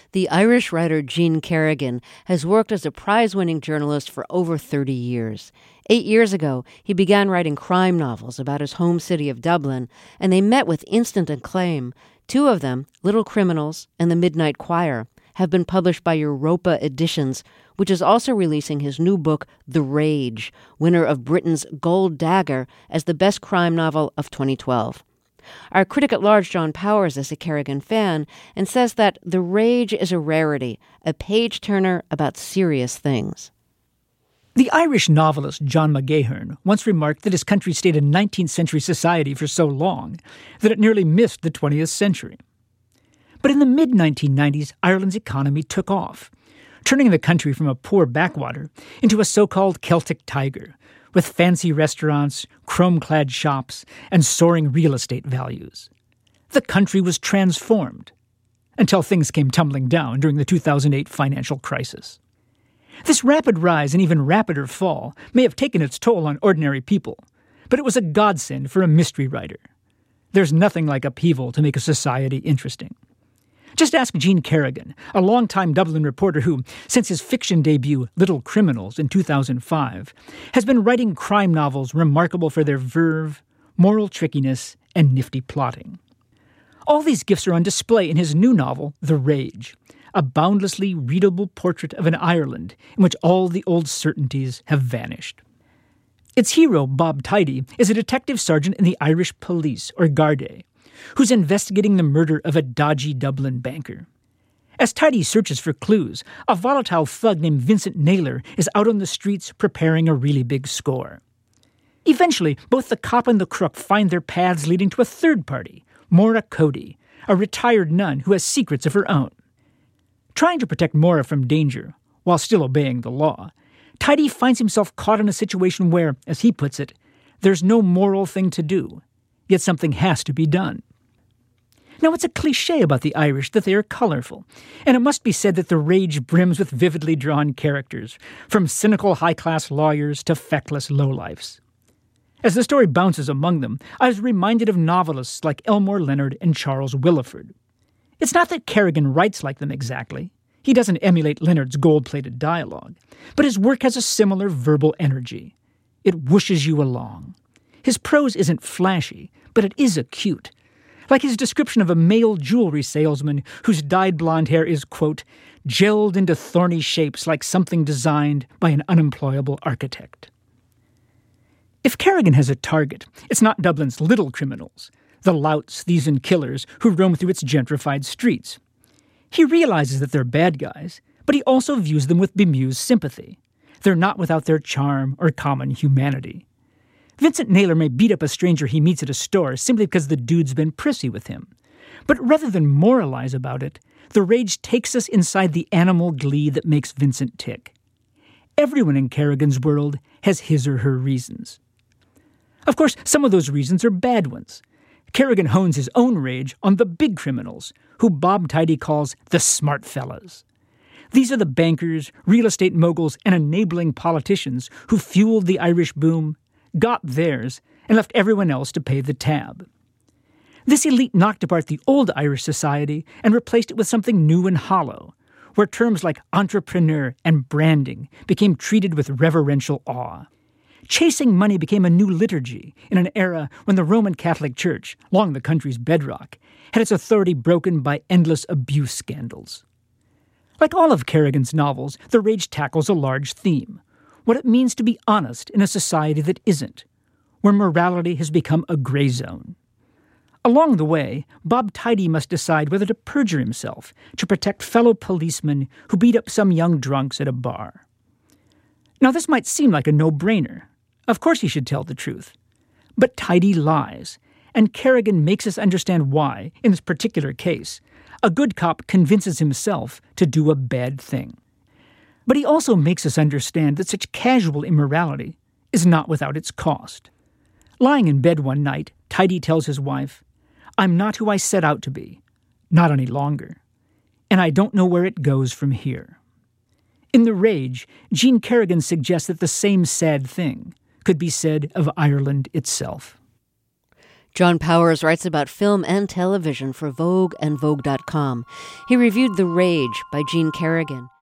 The Irish writer Gene Kerrigan has worked as a prize-winning journalist for over 30 years. 8 years ago, he began writing crime novels about his home city of Dublin, and they met with instant acclaim. Two of them, Little Criminals and The Midnight Choir, have been published by Europa Editions, which is also releasing his new book, The Rage, winner of Britain's Gold Dagger as the best crime novel of 2012. Our critic at large, John Powers, is a Kerrigan fan and says that The Rage is a rarity, a page-turner about serious things. The Irish novelist John McGahern once remarked that his country stayed in 19th century society for so long that it nearly missed the 20th century. But in the mid-1990s, Ireland's economy took off, turning the country from a poor backwater into a so-called Celtic tiger, with fancy restaurants, chrome-clad shops, and soaring real estate values. The country was transformed, until things came tumbling down during the 2008 financial crisis. This rapid rise and even rapider fall may have taken its toll on ordinary people, but it was a godsend for a mystery writer. There's nothing like upheaval to make a society interesting. Just ask Gene Kerrigan, a longtime Dublin reporter who, since his fiction debut Little Criminals in 2005, has been writing crime novels remarkable for their verve, moral trickiness, and nifty plotting. All these gifts are on display in his new novel, The Rage, a boundlessly readable portrait of an Ireland in which all the old certainties have vanished. Its hero, Bob Tidy, is a detective sergeant in the Irish police, or Gardaí, who's investigating the murder of a dodgy Dublin banker. As Tidy searches for clues, a volatile thug named Vincent Naylor is out on the streets preparing a really big score. Eventually, both the cop and the crook find their paths leading to a third party, Maura Cody, a retired nun who has secrets of her own. Trying to protect Maura from danger, while still obeying the law, Tidy finds himself caught in a situation where, as he puts it, there's no moral thing to do, yet something has to be done. Now, it's a cliché about the Irish that they are colorful, and it must be said that The Rage brims with vividly drawn characters, from cynical high-class lawyers to feckless lowlifes. As the story bounces among them, I was reminded of novelists like Elmore Leonard and Charles Willeford. It's not that Kerrigan writes like them exactly. He doesn't emulate Leonard's gold-plated dialogue, but his work has a similar verbal energy. It whooshes you along. His prose isn't flashy, but it is acute. Like his description of a male jewelry salesman whose dyed blonde hair is, quote, gelled into thorny shapes like something designed by an unemployable architect. If Kerrigan has a target, it's not Dublin's little criminals, the louts, thieves, and killers who roam through its gentrified streets. He realizes that they're bad guys, but he also views them with bemused sympathy. They're not without their charm or common humanity. Vincent Naylor may beat up a stranger he meets at a store simply because the dude's been prissy with him. But rather than moralize about it, The Rage takes us inside the animal glee that makes Vincent tick. Everyone in Kerrigan's world has his or her reasons. Of course, some of those reasons are bad ones. Kerrigan hones his own rage on the big criminals, who Bob Tidy calls the smart fellas. These are the bankers, real estate moguls, and enabling politicians who fueled the Irish boom, got theirs, and left everyone else to pay the tab. This elite knocked apart the old Irish society and replaced it with something new and hollow, where terms like entrepreneur and branding became treated with reverential awe. Chasing money became a new liturgy in an era when the Roman Catholic Church, long the country's bedrock, had its authority broken by endless abuse scandals. Like all of Kerrigan's novels, The Rage tackles a large theme: what it means to be honest in a society that isn't, where morality has become a gray zone. Along the way, Bob Tidy must decide whether to perjure himself to protect fellow policemen who beat up some young drunks at a bar. Now, this might seem like a no-brainer. Of course he should tell the truth. But Tidy lies, and Kerrigan makes us understand why, in this particular case, a good cop convinces himself to do a bad thing. But he also makes us understand that such casual immorality is not without its cost. Lying in bed one night, Tidy tells his wife, "I'm not who I set out to be, not any longer, and I don't know where it goes from here." In The Rage, Gene Kerrigan suggests that the same sad thing could be said of Ireland itself. John Powers writes about film and television for Vogue and Vogue.com. He reviewed The Rage by Gene Kerrigan.